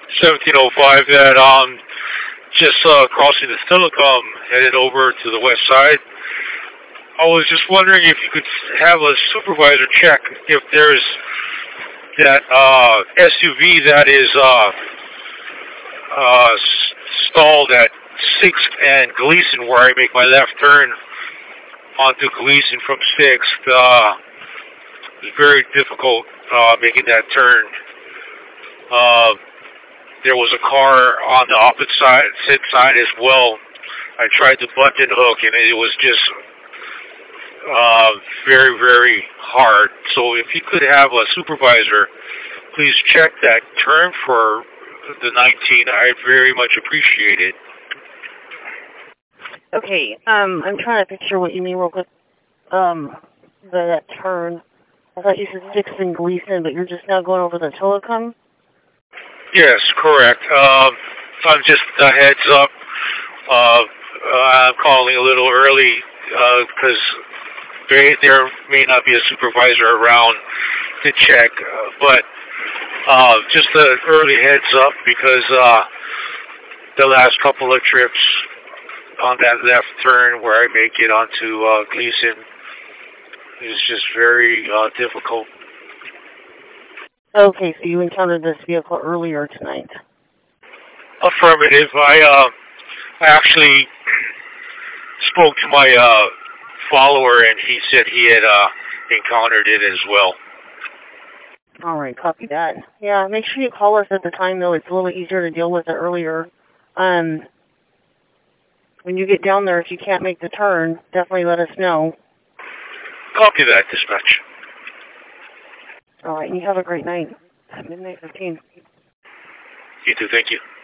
1705 that just crossing the telecom, headed over to the west side. I was just wondering if you could have a supervisor check if there's that SUV that is stalled at 6th and Gleason, where I make my left turn onto Gleason from 6th. It's very difficult making that turn. There was a car on the opposite side as well. I tried to button hook, and it was just very, very hard. So if you could have a supervisor, please check that turn for the 19. I very much appreciate it. Okay, I'm trying to picture what you mean real quick. That turn. I thought you said 6th and Gleason, but you're just now going over the telecom? Yes, correct. I'm just a heads up. I'm calling a little early because there may not be a supervisor around to check, but just an early heads up because the last couple of trips on that left turn where I make it onto Gleason is just very difficult. Okay, so you encountered this vehicle earlier tonight. Affirmative. I actually spoke to my follower, and he said he had encountered it as well. All right, copy that. Yeah, make sure you call us at the time, though. It's a little easier to deal with it earlier. When you get down there, if you can't make the turn, definitely let us know. Copy that, dispatch. All right, and you have a great night. Midnight 15. You too, thank you.